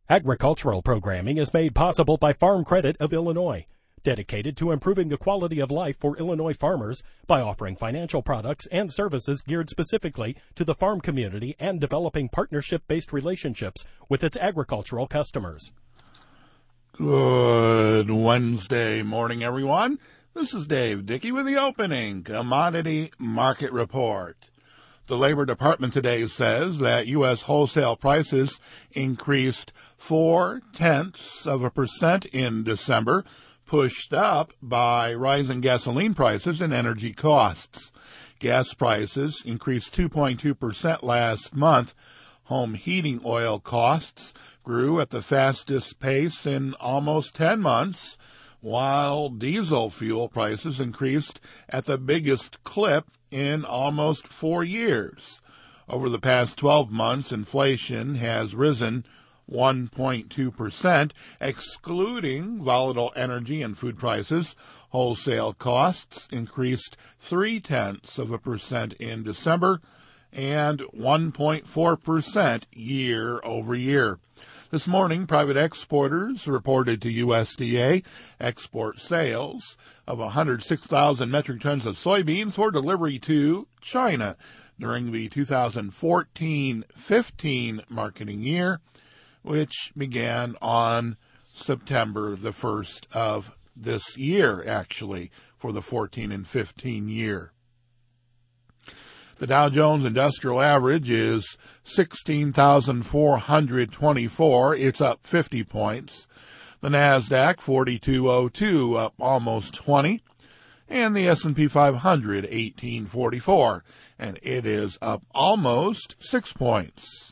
Agricultural programming is made possible by Farm Credit of Illinois, dedicated to improving the quality of life for Illinois farmers by offering financial products and services geared specifically to the farm community and developing partnership-based relationships with its agricultural customers. Good Wednesday morning, everyone. This is Dave Dickey with the opening commodity market report. The Labor Department today says that U.S. wholesale prices increased 0.4% in December, pushed up by rising gasoline prices and energy costs. Gas prices increased 2.2% last month. Home heating oil costs grew at the fastest pace in almost 10 months, while diesel fuel prices increased at the biggest clip in almost 4 years. Over the past 12 months, inflation has risen 1.2%, excluding volatile energy and food prices. Wholesale costs increased 0.3% in December and 1.4% year over year. This morning, private exporters reported to USDA export sales of 106,000 metric tons of soybeans for delivery to China during the 2014-15 marketing year, which began on September the 1st of this year, actually, for the 14 and 15 year. The Dow Jones Industrial Average is 16,424. It's up 50 points. The NASDAQ 4202 up almost 20. And the S&P 500 1844. And it is up almost 6 points.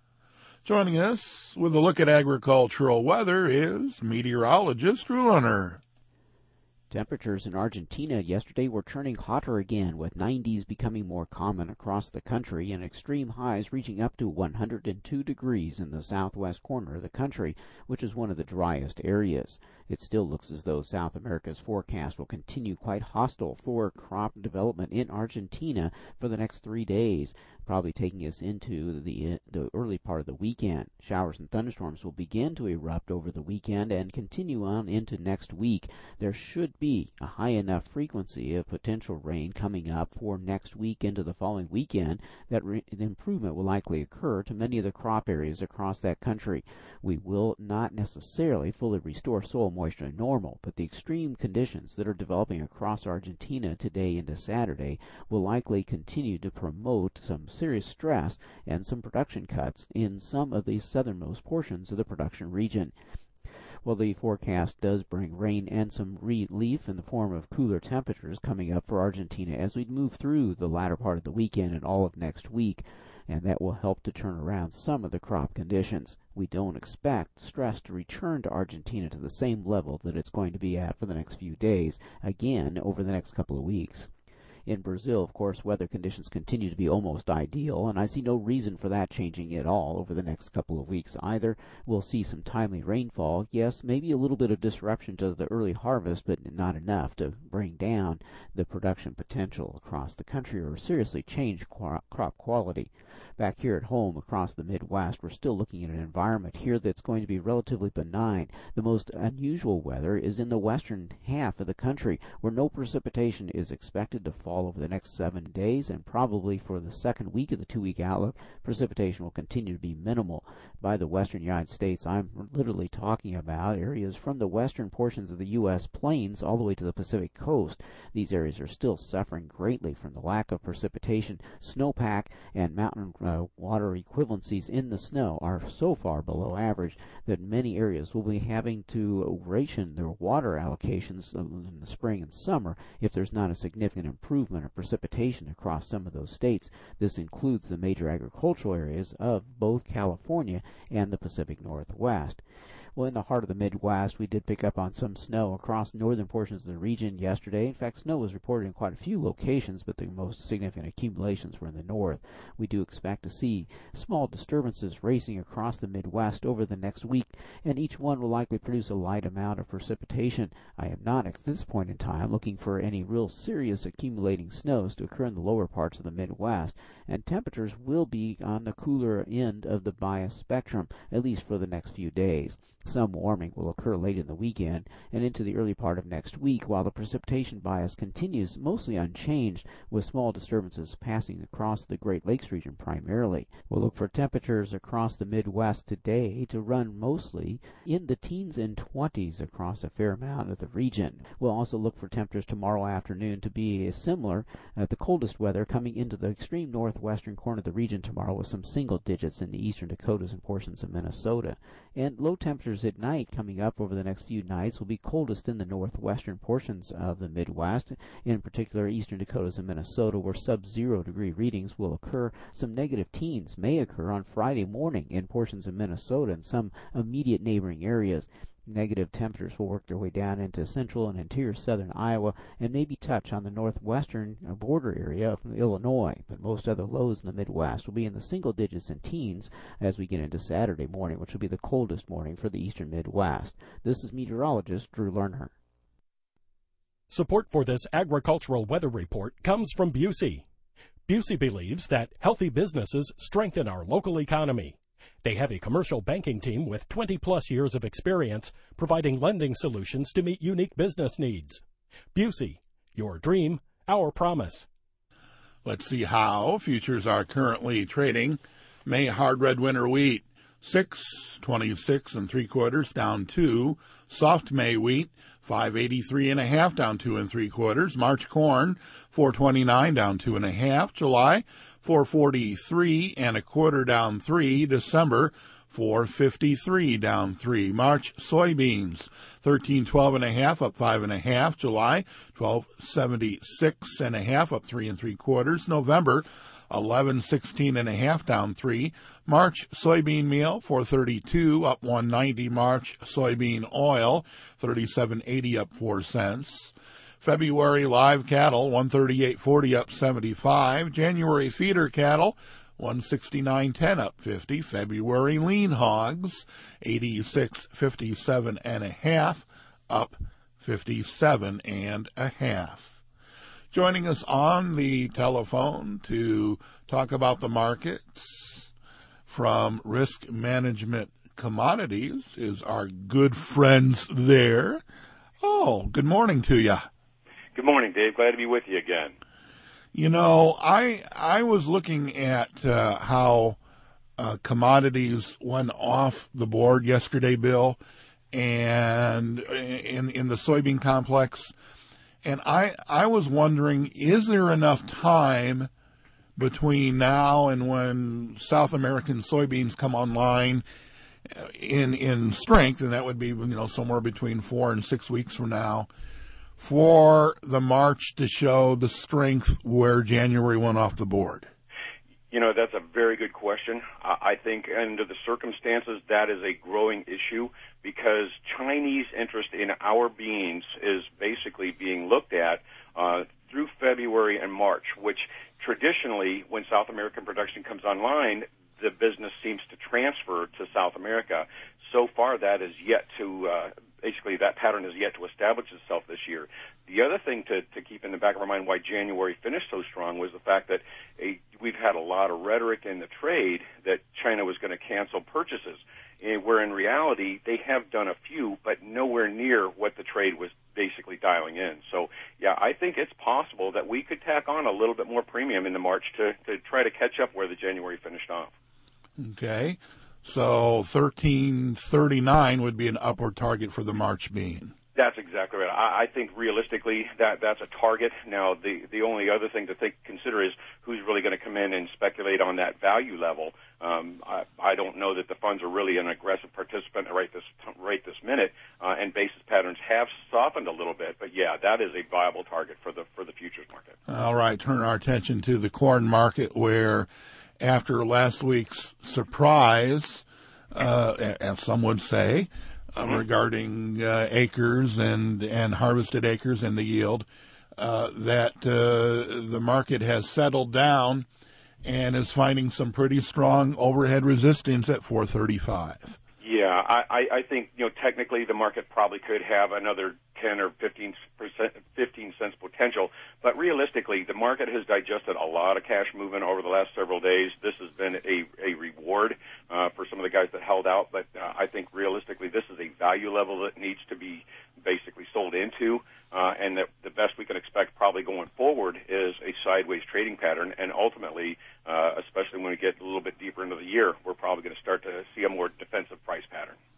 Joining us with a look at agricultural weather is meteorologist Drew Lerner. Temperatures in Argentina yesterday were turning hotter again, with 90s becoming more common across the country and extreme highs reaching up to 102 degrees in the southwest corner of the country, which is one of the driest areas. It still looks as though South America's forecast will continue quite hostile for crop development in Argentina for the next 3 days, probably taking us into the early part of the weekend. Showers and thunderstorms will begin to erupt over the weekend and continue on into next week. There should be a high enough frequency of potential rain coming up for next week into the following weekend that the improvement will likely occur to many of the crop areas across that country. We will not necessarily fully restore soil moisture to normal, but the extreme conditions that are developing across Argentina today into Saturday will likely continue to promote some serious stress and some production cuts in some of the southernmost portions of the production region. Well, the forecast does bring rain and some relief in the form of cooler temperatures coming up for Argentina as we move through the latter part of the weekend and all of next week, and that will help to turn around some of the crop conditions. We don't expect stress to return to Argentina to the same level that it's going to be at for the next few days, again over the next couple of weeks. In Brazil, of course, weather conditions continue to be almost ideal, and I see no reason for that changing at all over the next couple of weeks either. We'll see some timely rainfall, yes, maybe a little bit of disruption to the early harvest, but not enough to bring down the production potential across the country or seriously change crop quality. Back here at home across the Midwest, we're still looking at an environment here that's going to be relatively benign. The most unusual weather is in the western half of the country, where no precipitation is expected to fall over the next 7 days, and probably for the second week of the 2-week outlook, precipitation will continue to be minimal. By the western United States, I'm literally talking about areas from the western portions of the U.S. plains all the way to the Pacific coast. These areas are still suffering greatly from the lack of precipitation. Snowpack and mountain water equivalencies in the snow are so far below average that many areas will be having to ration their water allocations in the spring and summer if there's not a significant improvement of precipitation across some of those states. This includes the major agricultural areas of both California and the Pacific Northwest. Well, in the heart of the Midwest, we did pick up on some snow across northern portions of the region yesterday. In fact, snow was reported in quite a few locations, but the most significant accumulations were in the north. We do expect to see small disturbances racing across the Midwest over the next week, and each one will likely produce a light amount of precipitation. I am not at this point in time looking for any real serious accumulating snows to occur in the lower parts of the Midwest, and temperatures will be on the cooler end of the bias spectrum, at least for the next few days. Some warming will occur late in the weekend and into the early part of next week, while the precipitation bias continues mostly unchanged, with small disturbances passing across the Great Lakes region primarily. We'll look for temperatures across the Midwest today to run mostly in the teens and 20s across a fair amount of the region. We'll also look for temperatures tomorrow afternoon to be similar, the coldest weather coming into the extreme northwestern corner of the region tomorrow, with some single digits in the eastern Dakotas and portions of Minnesota. And low temperatures at night coming up over the next few nights will be coldest in the northwestern portions of the Midwest, in particular eastern Dakotas and Minnesota, where sub-zero degree readings will occur. Some negative teens may occur on Friday morning in portions of Minnesota and some immediate neighboring areas. Negative temperatures will work their way down into central and interior southern Iowa and maybe touch on the northwestern border area of Illinois, but most other lows in the Midwest will be in the single digits and teens as we get into Saturday morning, which will be the coldest morning for the eastern Midwest. This is meteorologist Drew Lerner. Support for this agricultural weather report comes from Busey. Busey believes that healthy businesses strengthen our local economy. They have a commercial banking team with 20-plus years of experience providing lending solutions to meet unique business needs. Busey, your dream, our promise. Let's see how futures are currently trading. May hard red winter wheat, 6.26 3/4, down 2. Soft May wheat, 5.83 down 2 3/4. March corn, 4.29, down 2 1/2. July, 4.43 1/4, down 3. December, 4.53, down 3. March soybeans, 13.12 up 5 1/2. July, 12.76 1/2, up 3 3/4. November, 11.16 down 3. March soybean meal, 4.32 up 1.90. March soybean oil, 37.80 up 4 cents. February live cattle, 138.40 up 75. January feeder cattle, 169.10 up 50. February lean hogs, 86.57 1/2 up 57 1/2. Joining us on the telephone to talk about the markets from Risk Management Commodities is our good friends there. Oh, good morning to you. Good morning, Dave. Glad to be with you again. You know, I was looking at how commodities went off the board yesterday, Bill, and in the soybean complex. And I was wondering, is there enough time between now and when South American soybeans come online in strength, and that would be, somewhere between 4 and 6 weeks from now, for the March to show the strength where January went off the board? That's a very good question. I think under the circumstances, that is a growing issue because Chinese interest in our beans is basically being looked at through February and March, which traditionally, when South American production comes online, the business seems to transfer to South America. So far, that is yet to basically that pattern is yet to establish itself this year. The other thing to keep in the back of our mind why January finished so strong was the fact that we've had a lot of rhetoric in the trade that China was going to cancel purchases, where in reality they have done a few, but nowhere near what the trade was basically dialing in. So, yeah, I think it's possible that we could tack on a little bit more premium in the March to try to catch up where the January finished off. Okay. So 13.39 would be an upward target for the March bean. That's exactly right. I think realistically that's a target. Now, the only other thing to consider is who's really going to come in and speculate on that value level. I don't know that the funds are really an aggressive participant right this minute, and basis patterns have softened a little bit. But yeah, that is a viable target for the futures market. All right, turn our attention to the corn market, where after last week's surprise, as some would say, regarding acres and harvested acres and the yield, that the market has settled down and is finding some pretty strong overhead resistance at 435. Yeah, I think, technically the market probably could have another 10 or 15 cents potential, but realistically, the market has digested a lot of cash movement over the last several days. This has been a reward for some of the guys that held out, but I think realistically this is a value level that needs to be basically sold into, and that the best we can expect probably going forward is a sideways trading pattern, and ultimately, especially when we get a little bit deeper into the year, we're probably going to start to see a more defensive price pattern.